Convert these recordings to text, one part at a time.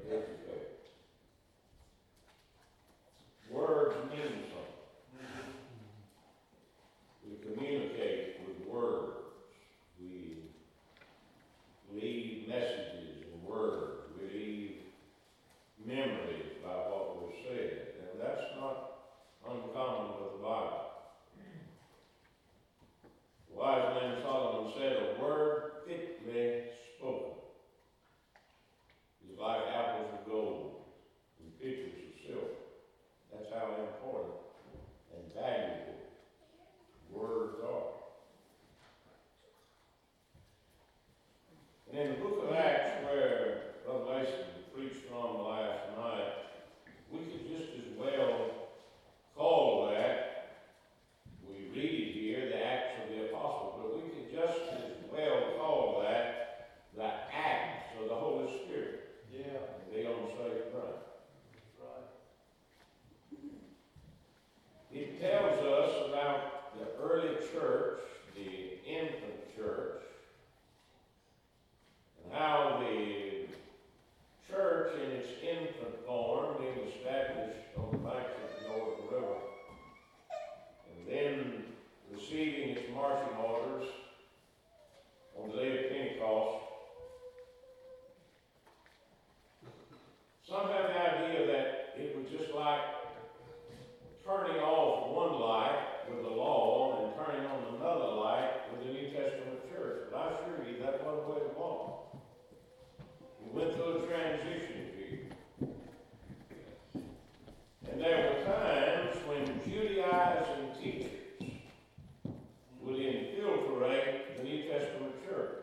educate. Words mean something. We communicate with words. We leave messages in words. We leave memories by what was said. And that's not uncommon with the Bible. The wise man Solomon said, a word fitly spoken is like apples of gold and pitchers of silver. That's how important and valuable words are. And in the book of Acts, where Brother Mason preached from last night, we could just as well call that, we read it here, the Acts of the Apostles, but we could just as well call that the Acts of the Holy Spirit. Yeah. And they don't say it right. Right. It tells us about the early church, the infant church, and how the church in its infant form being established on the banks of the Jordan River, and then receiving its marching orders on the day of Pentecost. Some have the idea that it was just like turning off one light with the law and turning on another light with the New Testament church. But I assure you that wasn't the way it was. We went through a transition period. And there were times when Judaizing teachers would infiltrate the New Testament church.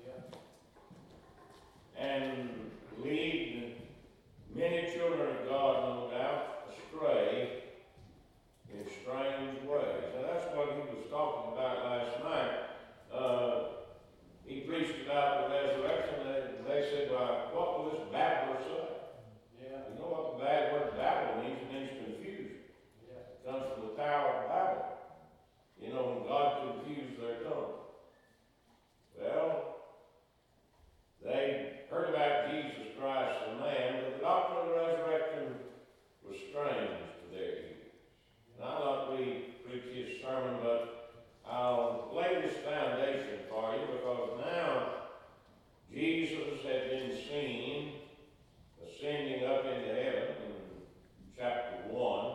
Yeah. And lead many children of God, no doubt, astray in strange ways. Now that's what he was talking about last night. He preached about the resurrection, and they said, well, what will this babbler say? Yeah. You know what the bad word babble means? It means confusion. Yeah. It comes from the Tower of Babel. You know, when God confused their tongue. Well, they heard about Jesus Christ the man, but the doctrine of the resurrection was strange to their ears. And I'll not preach his sermon, but I'll lay this foundation for you, because now Jesus had been seen ascending up into heaven in chapter 1.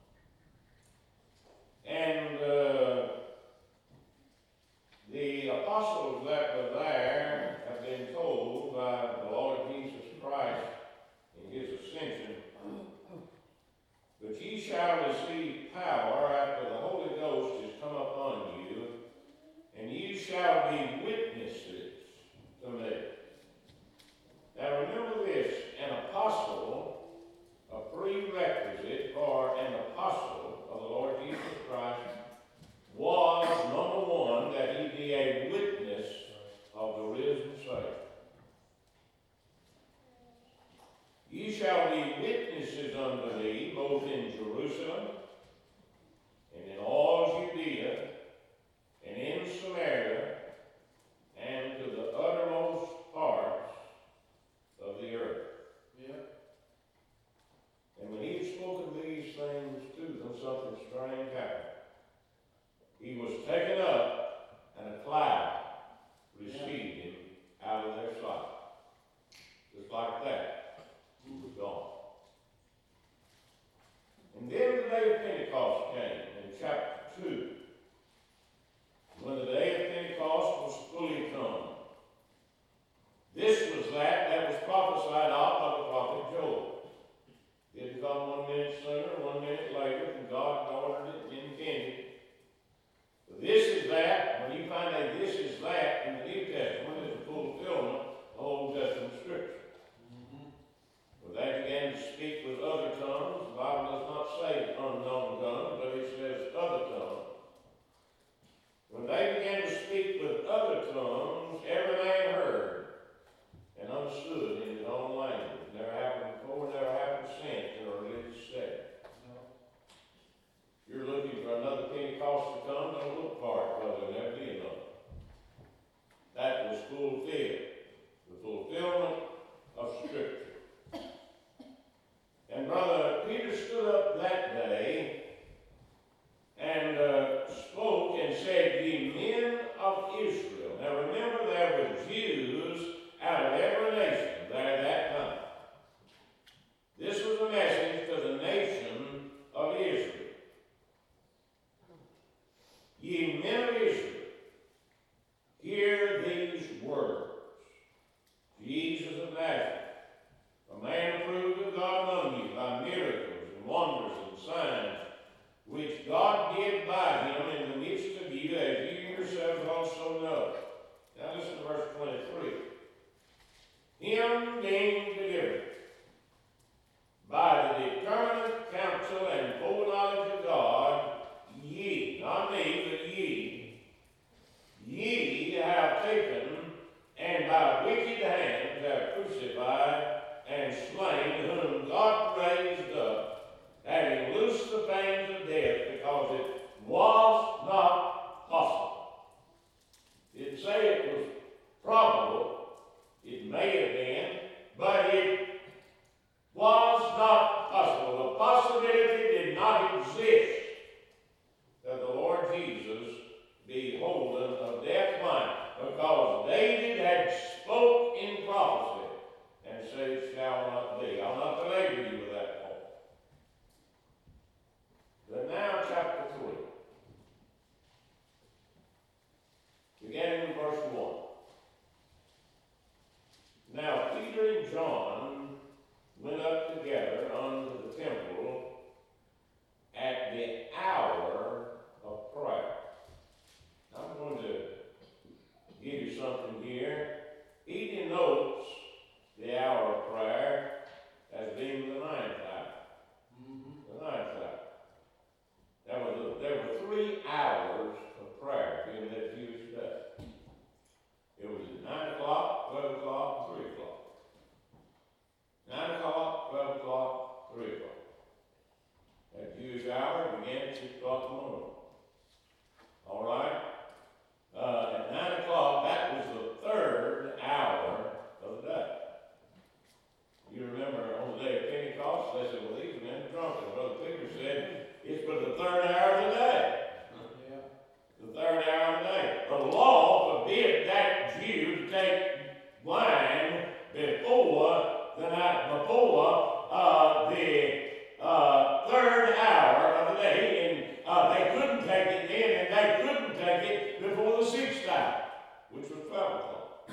And the apostles that were there have been told by the Lord Jesus Christ in his ascension, but ye shall receive power after the Holy Ghost is come upon you, and ye shall be witnesses to me. Now remember this, an apostle, a prerequisite for an apostle of the Lord Jesus Christ, was, number one, that he be a witness of the risen Savior. Ye shall be witnesses unto me, both in Jerusalem, and in all Judea, and in Samaria, and to the uttermost parts of the earth. Yeah. And when he had spoken these things to them, something strange happened. He was taken up, and a cloud received him out of their sight. Just like that, he was gone. And then the day of Pentecost came in chapter 2. When the day of Pentecost was fully come, this was that was prophesied of by the prophet Joel. It didn't come 1 minute sooner, 1 minute later, and God ordered it and intended. But this is that, when you find a this is that in the New Testament, it's a fulfillment of the Old Testament Scripture. When they began to speak with other tongues, the Bible does not say unknown tongues, but it says other tongues. When they began to speak with other tongues, every man heard and understood in his own language. Never happened before, never happened since in a religious setting. If you're looking for another Pentecost to come, don't look for it, because there'll never be another. That was fulfilled. The fulfillment of Scripture. slain, whom God raised up, having loosed the pains of death, because it was not possible. It didn't say it was probable. It may have been, but it was not possible. The possibility did not exist that the Lord Jesus be holden of death. Why? Because David had spoke in prophecy and said it shall not be. I'll not belabor you with that point. But now chapter 3. Beginning in verse 1. Now Peter and John went up together unto the temple at the hour of prayer. I'm going to give you something here. He denotes the hour of prayer as being the ninth hour. The ninth hour. There were 3 hours of prayer in that Jewish day. It was at 9 o'clock, 12 o'clock, 3 o'clock. 9 o'clock, 12 o'clock, 3 o'clock. That Jewish hour began at 6 o'clock in the morning. All right? At 9 o'clock, that was the 3rd hour of the day. You remember on the day of Pentecost, they said, well, these men are drunk. And Brother Peter said, it's but the 3rd hour of the day. The 3rd hour of the day. The law forbid that Jew to take wine before the night before the 3rd hour of the day, and they couldn't take it then, and they couldn't take it before the 6th hour, which was 12 o'clock.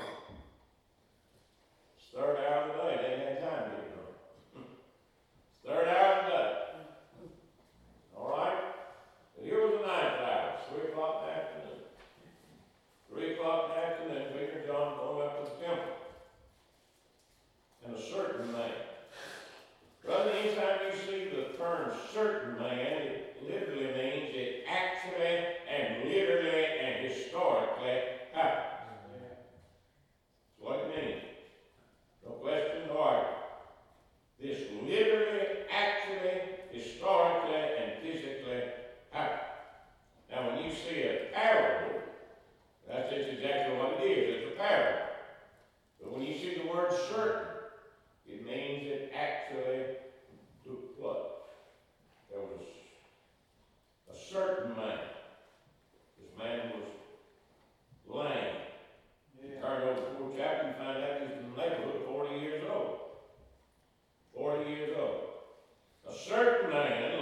It's 3rd hour of the day. They didn't have time to get drunk. 3rd hour of the day. All right? But here was the 9th hour. It's 3 o'clock in the afternoon. 3 o'clock in the afternoon, Peter and John going up to the temple. And a certain man. Brother, anytime you see the term certain man, it literally means it actually and literally and historically happened. That's what it means. No question, no argument. This literally, actually, historically, and physically happened. Now, when you see a parable, that's just exactly what it is. It's a parable. But when you see the word certain, it means it actually took place. There was a certain man. This man was lame. Yeah. Turn over the 4th chapter and find out he's in the neighborhood 40 years old. 40 years old. A certain man,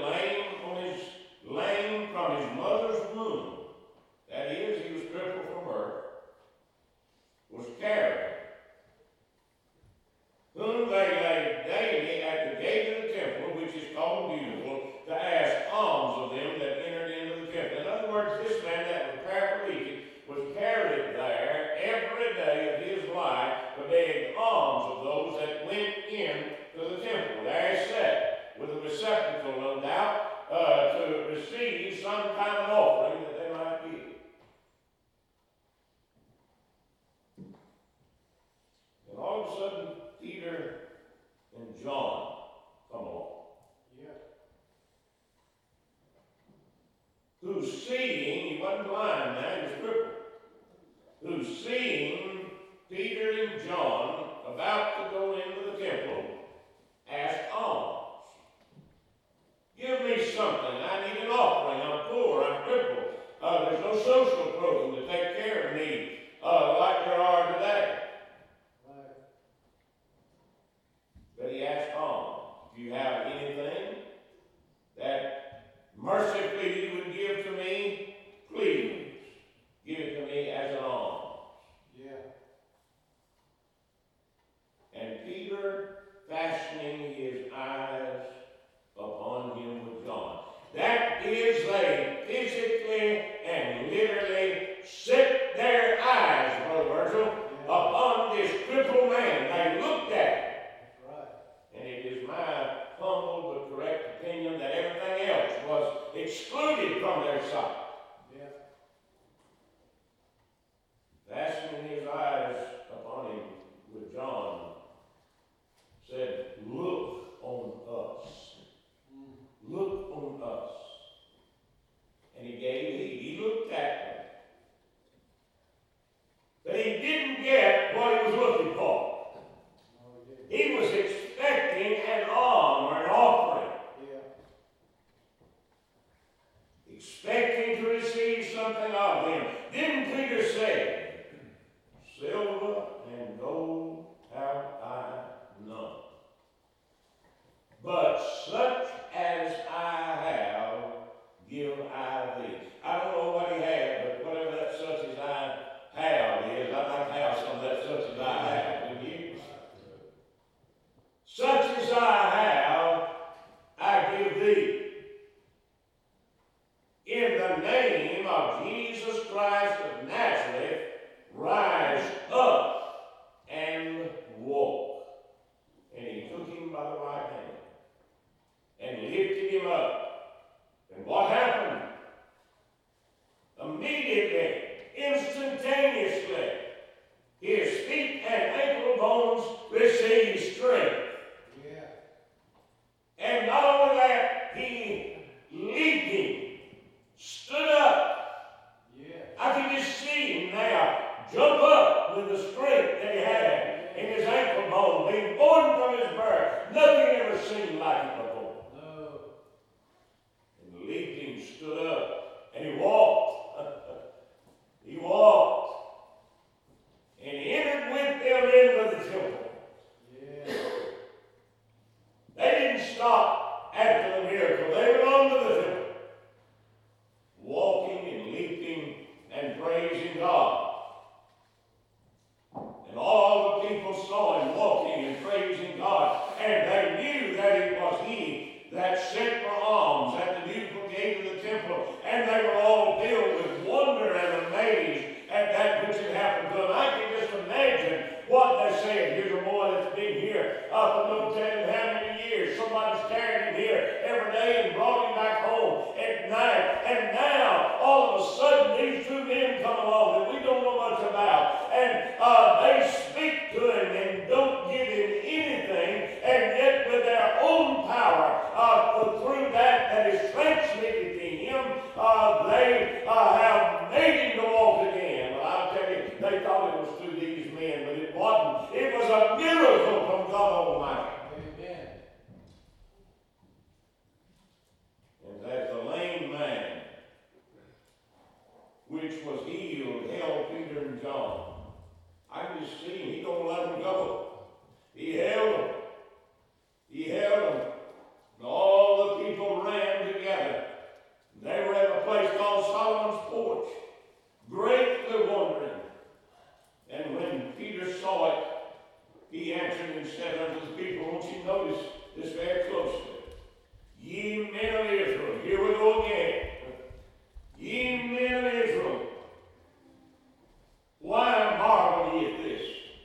lame from his mother's womb, that is, he was crippled from birth, was carried, whom they laid daily at the gate of the temple, which is called Beautiful, to ask alms of them that entered into the temple. In other words, this man that was paraplegic was carried there every day of his life to beg alms of those that went in to the temple. There he sat, with a receptacle, no doubt, to receive some kind of offering that they might give. And all of a sudden, Peter and John come along. Yeah. Who seeing, he wasn't blind now, he was crippled. Who seeing Peter and John about to go into the temple, asked alms. Give me something. I need an offering. I'm poor. I'm crippled. There's no social program to take care of me like there are today. Right. But he asked alms. If you have anything that mercifully you would give to me, please give it to me as an alms. Yeah. And Peter, fastening his eyes upon him with John. That is, they physically and literally set their eyes, Brother Virgil, upon this crippled man. They looked at him. That's right. And it is my humble but correct opinion that everything else was excluded from their sight. Yeah. Fastening his eyes upon him with John, said, by the right hand and lifted him up. And what happened? Immediately, instantaneously, his feet and ankle bones received strength. Yeah. And not only that, he leaping, stood up. Yeah. I can just see him now jump up with the strength that he had in his ankle bone, being born from his birth. Nothing ever seen like it before. No. And leaping, stood up, and he walked. He walked. And he entered with them into the temple. Yeah. They didn't stop after the miracle. They went on to the temple, walking and leaping and praising God. And all the people saw him walking and praising God. And they knew that it was he that sent for alms at the beautiful gate of the temple. And they were all filled with wonder and amazed at that which had happened to them. I can just imagine what they said. Here's a boy that's been here up in no telling how many years. Somebody's carried him here every day and brought him back home at night. And now, all of a sudden, these two men come along that we don't know much about. And they speak to him and don't give him anything. And yet, with their own power, through that is transmitted to him, they have made him to walk again. Well, I'll tell you, they thought it was through these men, but it wasn't. It was a miracle from God Almighty. Amen. And as the lame man, which was healed, held Peter and John, I can just see him. He don't let them go. He held them. He held them. And all the people ran together. They were at a place called Solomon's Porch, greatly wondering. And when Peter saw it, he answered and said unto the people, won't you notice this very closely? Ye men of Israel, here we go again. Ye men of Israel, why marvel ye at this?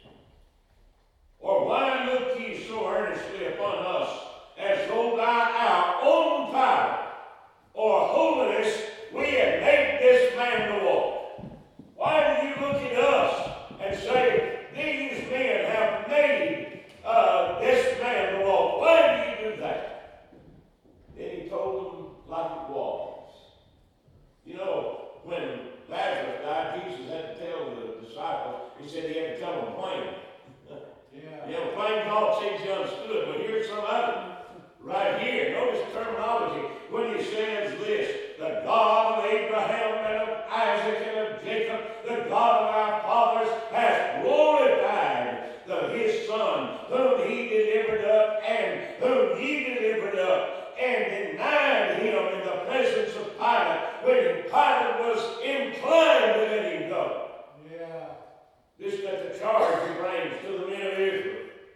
Or why look ye so earnestly upon us, as though by our own power or holiness we have made this man to walk? Why do you look at us and say, these men have made this man to walk? Why do you do that? Then he told them like it was. You know, when Lazarus died, Jesus had to tell the disciples, he said he had to tell them plain. Yeah. You know, plain talk seems understood, but here's some other. Right here, notice the terminology when he says this: the God of Abraham and of Isaac and of Jacob, the God of our fathers, has glorified his Son, whom he delivered up and whom ye delivered up, and denied him in the presence of Pilate, when Pilate was inclined to let him go. Yeah. This is the charge he brings to the men of Israel.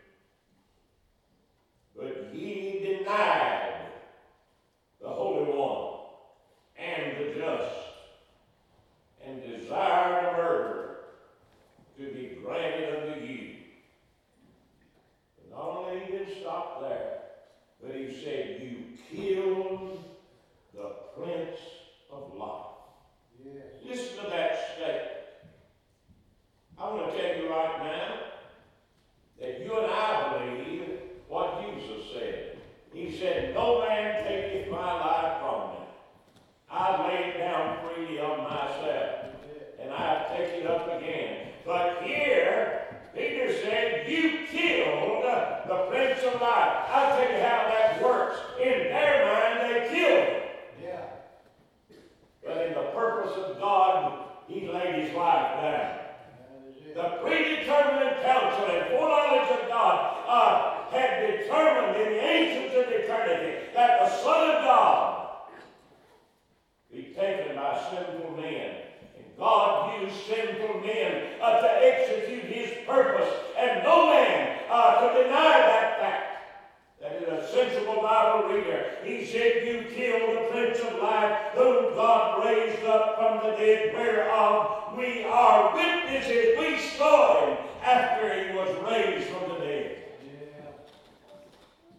But ye denied the Holy One and the just, and desired a murderer to be granted unto you. And not only he didn't stop there, but he said, you killed the Prince of Life. Yes. Listen to that statement. I want to tell you right now that you and I believe what Jesus said. He said, no man taketh my life from me. I lay it down freely of myself, and I take it up again. But here, Peter said, you killed the Prince of Life. I'll tell you how that works. In their mind, they killed him. Yeah. But in the purpose of God, he laid his life down. The predetermined counsel and foreknowledge of God had determined in the ancients of eternity that the Son of God be taken by sinful men. And God used sinful men to execute his purpose. And no man could deny that fact. That is a sensible Bible reader. He said, you killed the Prince of Life, whom God raised up from the dead, whereof we are witnesses. We saw him after he was raised from the dead. Yeah.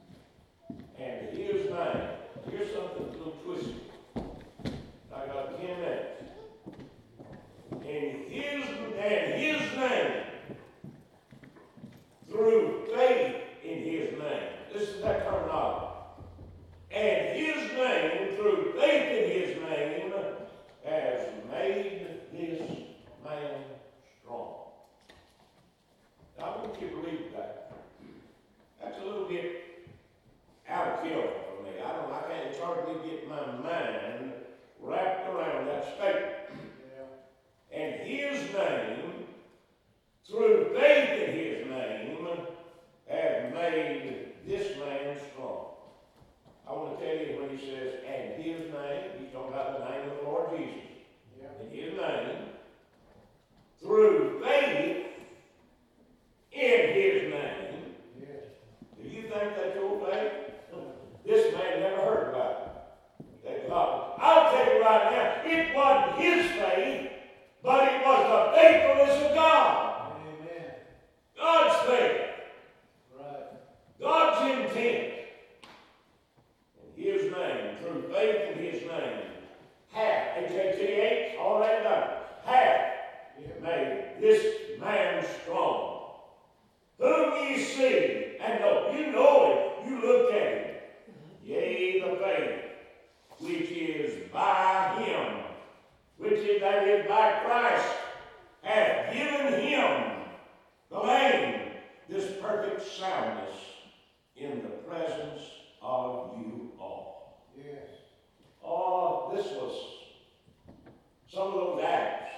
through faith in his name. Do you think that's your faith? This man never heard about it. That God, I'll tell you right now, it wasn't his faith, but it was the faithfulness of God. Amen. God's faith. Right. God's intent. In his name, through faith in his name, hath, H-A-T-H, already done, hath made this man strong. Whom ye see and know. You know him. You look at him. Yea, the faith which is by him, that is by Christ, hath given him, the lame, this perfect soundness in the presence of you all. Yes. Oh, this was some of those acts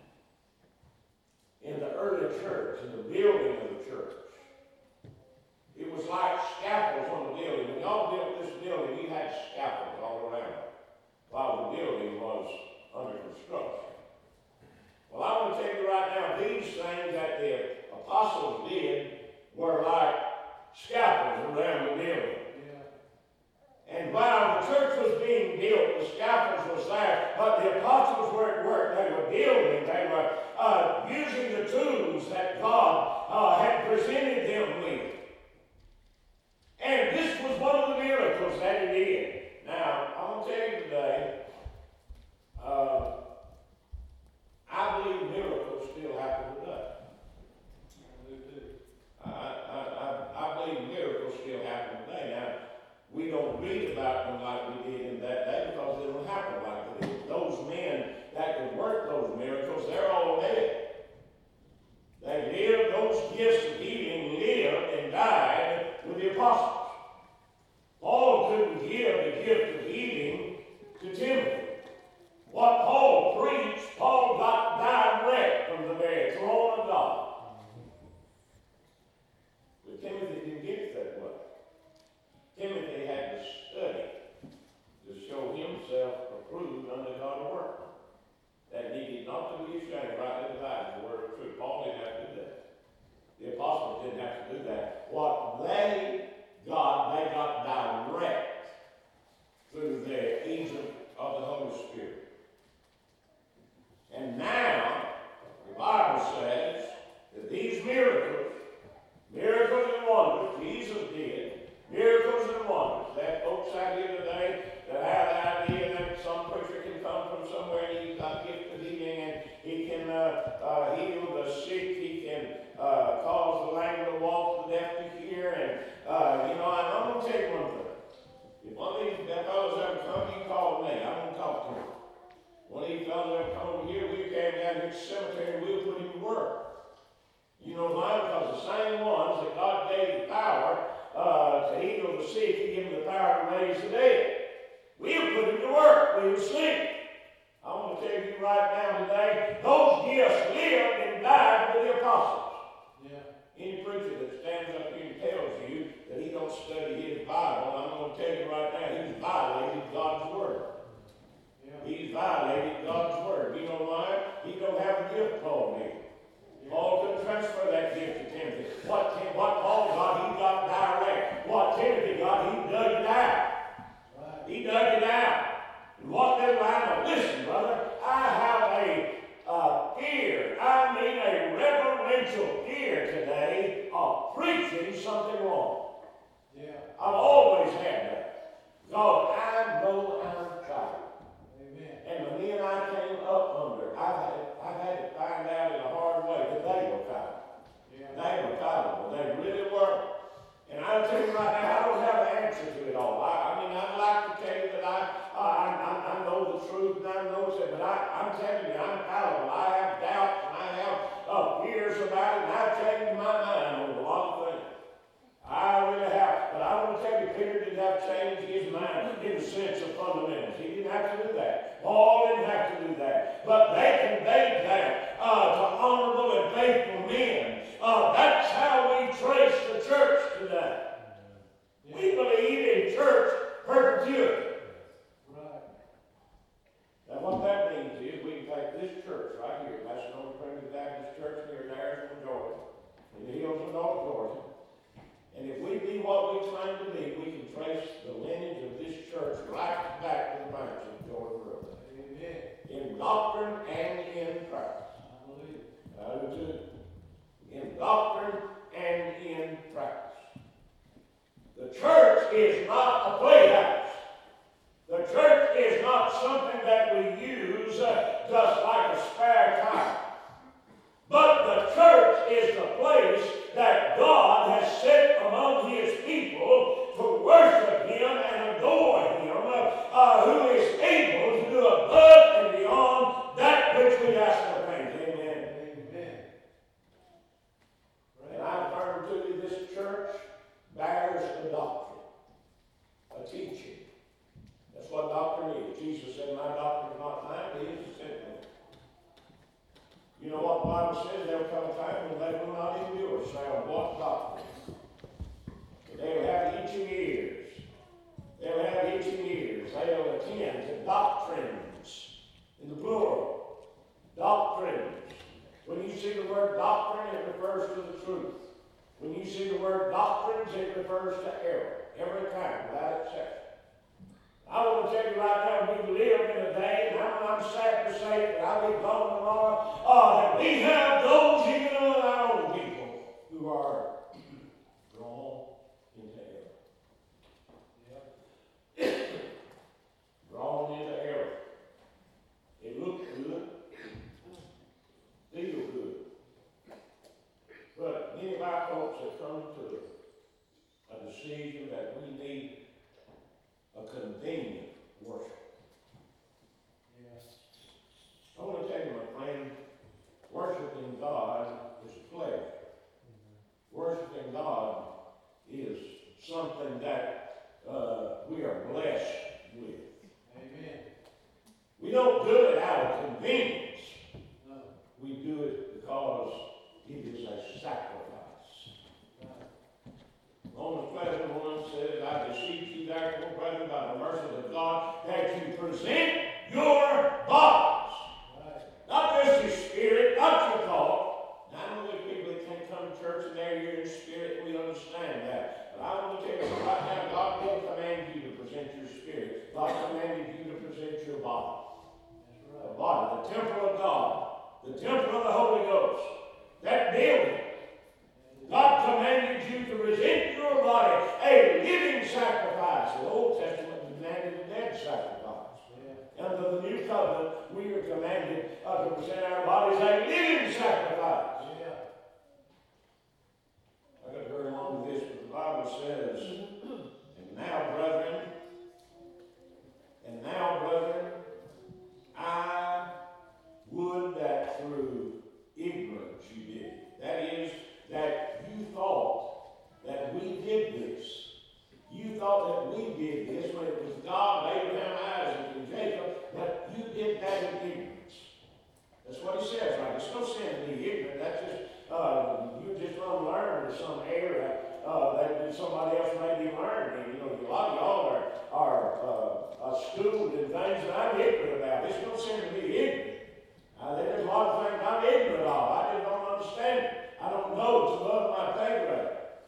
in the early church, in the building of the church. It was like scaffolds on the building. When y'all built this building, you had scaffolds all around while the building was under construction. Well, I want to tell you right now, these things that the apostles did were like scaffolds around the building. And while the church was being built, the scaffolds was there, but the apostles were at work. They were building. They were using the tools that God had presented them with. And this was one of the miracles that he did. Now, I'm going to tell you today, I believe miracles still happen today. I believe miracles still happen today. Now, we don't read about them like we did in that day because they don't happen like they did. Those men that could work those miracles, they're all dead. They lived, those gifts of healing lived and died with the apostles. Paul couldn't give the gift of healing to Timothy. What Paul preached, Paul got direct from the very throne of God. But Timothy didn't get it that way. Timothy had to study to show himself approved unto God a workman, that needed not to be ashamed, rightly divide the word of truth. Paul didn't have to do that. The apostles didn't have to do that. What they got direct through the agent of the Holy Spirit. And now, the Bible says that these miracles and wonders, Jesus did, miracles and wonders. That folks out here today that have the idea that some preacher can come from somewhere and he's got gift of healing and he can heal the sick, he can cause the lame to walk, the deaf to hear, and I'm going to tell you one thing. If one of these fellows ever come, you call me. I'm going to talk to him. One of these fellows ever come over here, we came down to the cemetery and we'll put him to work. You know why? Because the same ones that God gave the power to heal the sick, he gave them the power to raise the dead. We'll put him to work. We'll sleep. I'm going to tell you right now today, those gifts lived and died with the apostles. Any preacher that stands up here and tells you that he don't study his Bible, I'm going to tell you right now, he's violated God's Word. He's violated God's Word. You know why? He don't have a gift Paul did. Paul couldn't transfer that gift to Timothy. What Paul got, he got direct. What Timothy got, he dug it out. He dug it out. And what they line, listen, brother, I have a fear, a reverential fear today of preaching something wrong. I've always had that. Because I know I'm tired. And the men I came up under, I've had to find out in a hard way that they were fallible. They were fallible. They really were. And I'll tell you right now, I don't have an answer to it all. I'd like to tell you that I know the truth and I know it, but I'm telling you, I'm fallible. I have doubts and I have fears about it, and I've changed my mind on a lot of things. I really have. But I want to tell you, Peter didn't have to change his mind in the sense of fundamentals. He didn't have to do that. Paul didn't have to do that. But they conveyed that to honorable and faithful men. That's how we trace the church today. We believe in church perpetuity. Now what that means is we can take this church right here, Macedonia Primitive Baptist church is not a playhouse. The church is not something that we use just like a spare tire. But the church is the place that God has set among His people to worship Him and adore Him, who is able to do above and beyond that which we ask or think. Amen. Amen. And I affirm to you, this church bears a doctrine, a teaching. That's what doctrine is. Jesus said, my doctrine is not mine, but His who sent me. You know what the Bible says? There will come a time when they will not endure sound what doctrine. But they will have itching ears. They'll have itching ears. They'll attend to doctrines in the plural. Doctrines. When you see the word doctrine, it refers to the truth. When you see the word doctrines, it refers to error. Every time, without exception. I want to tell you right now, we live in a day, and I'm sad to say that I'll be gone tomorrow, that we have those, even among our own people, who are drawn into error. Drawn into error. It looks good, feel good. But many of our folks have come to a decision that we need a convenient worship. Yes. I want to tell you, my friend, worshiping God is a pleasure. Mm-hmm. Worshiping God is something that we are blessed with. Amen. We don't do it out of convenience. No. We do it because it is a sacrifice. Romans 12:1 says, I beseech you therefore, brethren, by the mercies of God, that you present your bodies. Right. Not just your spirit, not your thought. Now, I know there's people that can't come to church and they're here in spirit, we understand that. But I want to tell you right now, God didn't command you to present your spirit. God commanded you to present your body. That's right. The body, the temple of God, the temple of the Holy Ghost, that building. God commanded you to present your body a living sacrifice. The Old Testament demanded a dead sacrifice. Yeah. Under the New Covenant, we are commanded to present our bodies a living sacrifice. Yeah. I got to hurry along with this, but the Bible says, and now, brethren, I would that through ignorance you did. That is, that you thought that we did this. You thought that we did this when it was God, Abraham, Isaac, and Jacob, but you did that in ignorance. That's what he says, right? It's no sin to be ignorant. That's just, you're just unlearned in some area that somebody else may be learned in. You know, a lot of y'all are schooled in things that I'm ignorant about. It's no sin to be ignorant. There's a lot of things I'm ignorant of. I just don't understand it. I don't know. It's above my pay grade.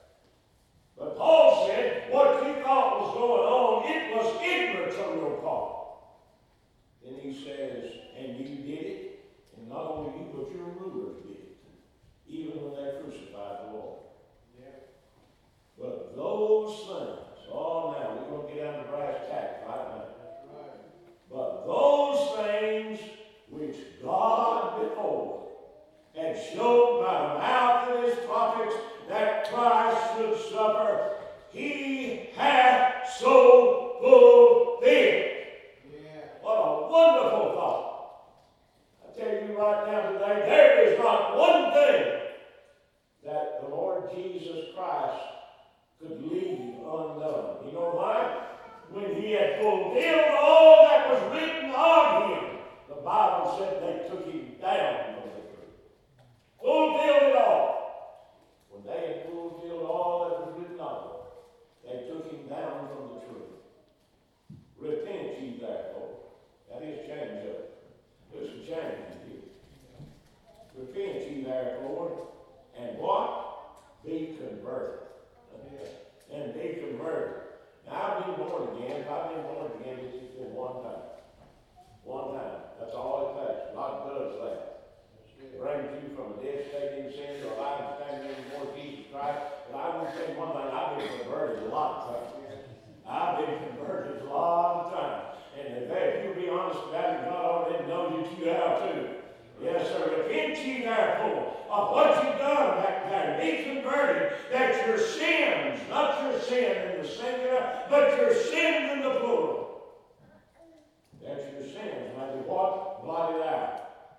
But Paul said, what you thought was going on, it was ignorance on your part. Then he says, and you did it, and not only you, but your rulers did it, even when they crucified the Lord. Yeah. But those things, now we're going to get down to brass tacks right now. That's right. But those things which God before had showed by the mouth of his prophets that Christ should suffer, he hath so fulfilled. Yeah. What a wonderful thought. I tell you right now today, there is not one thing that the Lord Jesus Christ could leave undone. You know why? When he had fulfilled all that was written of him, the Bible said they took him down from the tree. Fulfilled it all. When they had fulfilled all that was written of him, they took him down from the tree. Repent ye therefore. That is change up. There's some change here. Repent ye therefore, and what? Be converted. And be converted. Now I've been born again. If I've been born again, it's just been one time. One time. That's all it takes. God does that. It brings you from a dead state in sin to a life standing before Jesus Christ. But I want to say one thing. I've been converted a lot of times. ye therefore of what you've done back there, be converted, that your sins, not your sin in the singular, but your sins in the plural, that your sins might be what? Blotted out.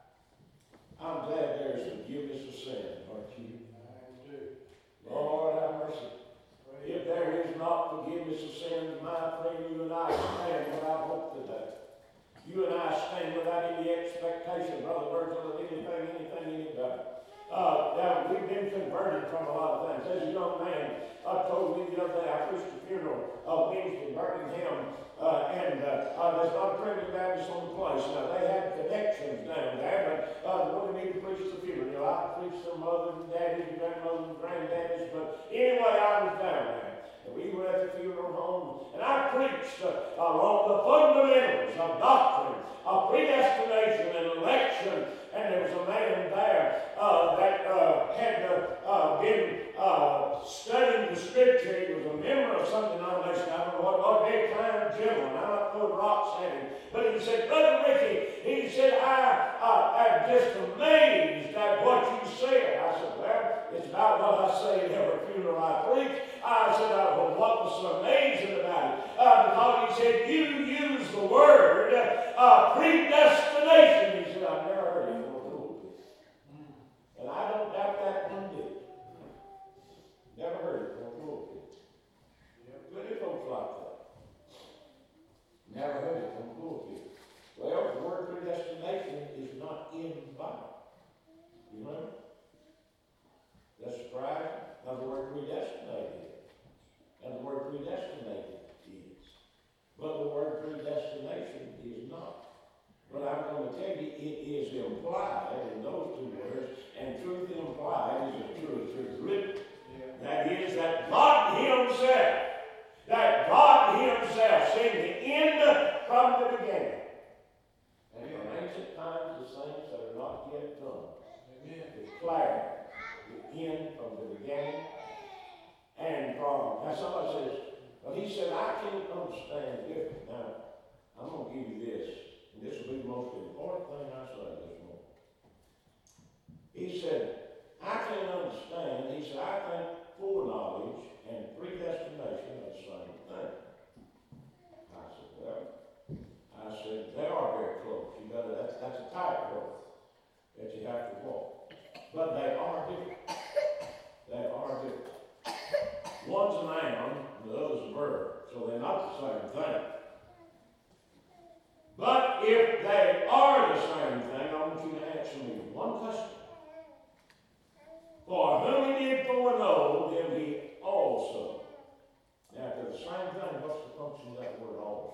I'm glad there's forgiveness of sin, aren't you? Lord, have mercy. If there is not forgiveness of sins, my friend, you and I stand without hope today. You and I stand without any expectation, Brother Virgil, of anything, anybody. Now, we've been converted from a lot of things. As a young man told me the other day, I preached a funeral Wednesday in Birmingham, and there's not a Trinity Baptist on the place. Now, they had connections down there, but wanted me to preach the funeral. You know, I preached some mothers and daddies and grandmothers and granddaddies, but anyway, I was down there. And we were at the funeral home, and I preached along the fundamentals of doctrine, of predestination and election. And there was a man there that had been studying the Scripture. He was a member of some denomination. I don't know what it was, very kind gentleman. I'm not throwing rocks at him. But he said, Brother Ricky, he said, I'm just amazed at what you said. I said, well, it's about what I say at every funeral I preach. I said, well, what was so amazing about it? Because he said, you use the word predestination. He said, I've never heard it before. And I don't doubt that one bit. Never heard it before. Plenty of folks like that. Never heard it before. Well, the word predestination is not in the Bible. You know? That's surprising. Now the word predestinated. And the word predestinated is. But the word predestination is not. But I'm going to tell you, it is implied in those two words, and truth implied is as true as truth written. That is, that God Himself, seeing the end from the beginning. And from ancient times, the saints that are not yet come declared the end from the beginning. And from, now somebody says, well, he said, I can't understand this. Now, I'm going to give you this, and this will be the most important thing I say this morning. He said, I can't understand. He said, I think foreknowledge and predestination are the same thing. I said, well, they are very close. That's a tightrope that you have to walk. But they are different. They are different. One's a noun, and the other's a verb, so they're not the same thing. But if they are the same thing, I want you to answer me one question. For whom He did foreknow, them He also. Now, if they're the same thing, what's the function of that word also?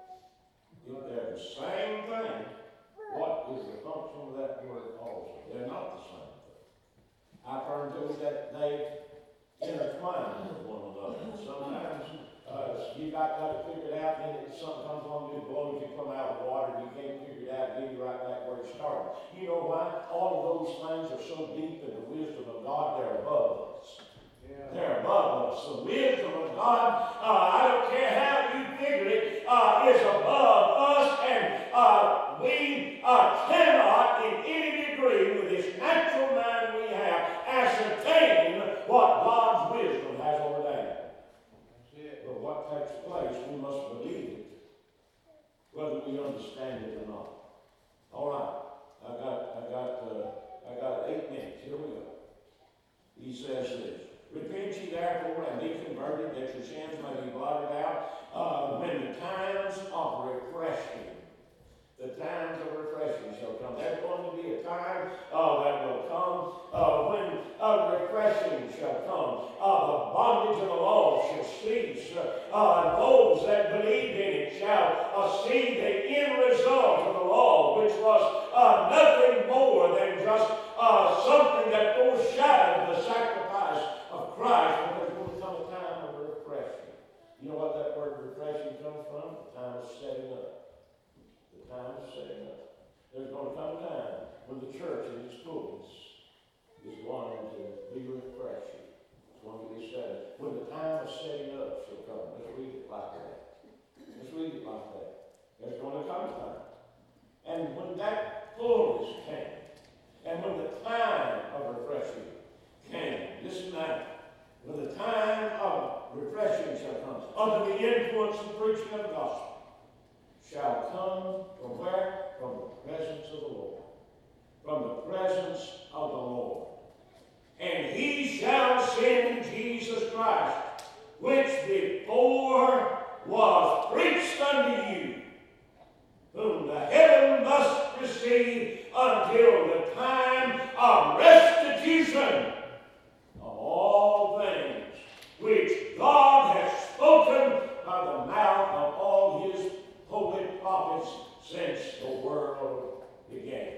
If they're the same thing, what is the function of that word also? They're not the same thing. I affirm that they intertwine with one another. Sometimes you got to figure it out, and then something comes along and blows you come out of the water, and you can't figure it out, get you right back where it started. You know why? All of those things are so deep in the wisdom of God, they're above us. They're above us. The wisdom of God, I don't care how you figure it, is above us, and we cannot in any degree with this natural mind we have ascertain what God's wisdom has ordained. But what takes place, we must believe it, whether we understand it or not. All right, I got 8 minutes. Here we go. He says this. Repent ye therefore and be converted, that your sins may be blotted out, when the times of refreshing. The times of refreshing shall come. There's going to be a time that will come when refreshing shall come. The bondage of the law shall cease. Those that believe in it shall see the end result of the law, which was nothing more than just something that foreshadowed the sacrifice of Christ. But there's going to come a time of refreshing. You know what that word refreshing comes from? The time of setting up. Time is setting up. There's going to come a time when the church in its fullness is going to be refreshing. It's going to be set up. When the time of setting up shall come. Let's read it like that. Let's read it like that. There's going to come a time. And when that fullness came, and when the time under the influence of preaching of the gospel, shall come from where? From the presence of the Lord. From the presence of the Lord. And he shall send Jesus Christ, which before was preached unto you, whom the heaven must receive until the time of restitution of all things, which God has spoken by the mouth of all his holy prophets since the world began.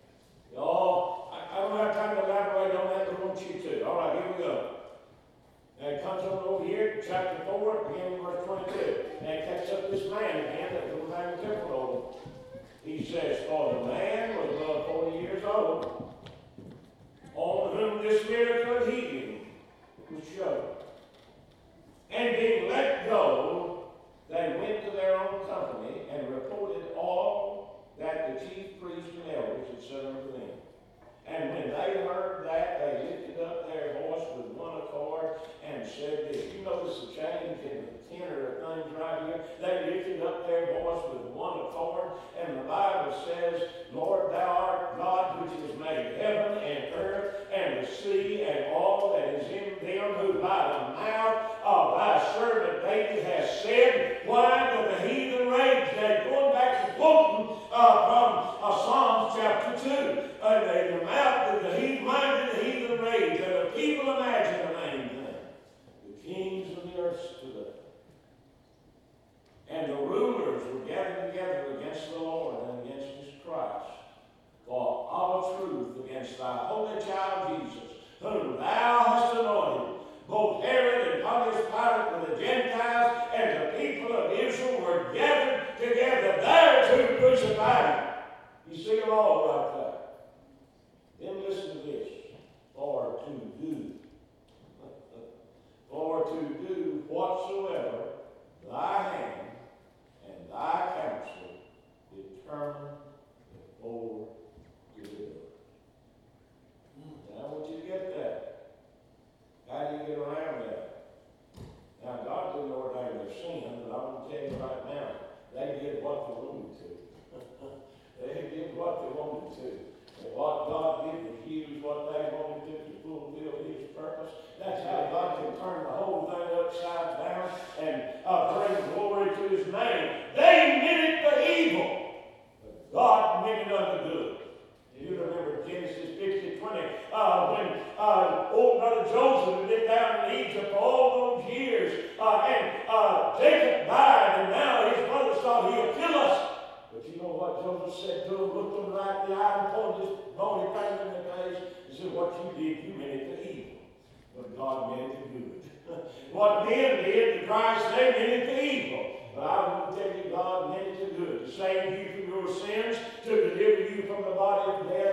I don't have time to elaborate on that, but I want you to. All right, here we go. And it comes on over here, chapter 4, beginning verse 22. And it catches up this man again that was down in the temple over. He says, for the man was above 40 years old, on whom this miracle of healing was shown. And being let go, they went to their own company and reported all that the chief priests and elders had said unto them. And when they heard that, they lifted up their voice with one accord and said this. You notice the change in the tenor of things right here? They lifted up their voice with one accord. And the Bible says, Lord, thou art God which has made heaven and earth and the sea and all that is in them, who by the mouth of thy servant David has said, why do the heathen rage? They're going back to quoting from Psalms chapter 2. In the mouth of the heathen mind and the heathen rage, and the people imagine the main thing. The kings of the earth stood up. And the rulers were gathered together against the Lord and against his Christ, for our truth against thy holy child Jesus, whom thou hast anointed. Both Herod and Pontius Pilate with the Gentiles and the people of Israel were gathered together there to crucify him. You see them all right there. Then listen to this. For to do whatsoever thy hand and thy counsel determine before you do it. Now I want you to get that. How do you get around that? Now God didn't ordain their sin, but I want to tell you right now, they did what they wanted to. They did what they wanted to. And what God did was use what they wanted to fulfill his purpose. That's how God can turn the whole thing upside down and bring glory to his name. They meant it for evil, but God meant it unto good. You remember Genesis 50:20, when old brother Joseph had been down in Egypt for all those years, and Jacob died, and now his brothers thought he'll kill us. But you know what Joseph said to him? Looked him right in the eye and pointed his bony finger in the face and said, what you did, you meant it for evil. But God meant it for good. What men did to Christ, they meant it for evil. But I want to tell you, God meant it for good. To save you from your sins, to deliver you from the body of death,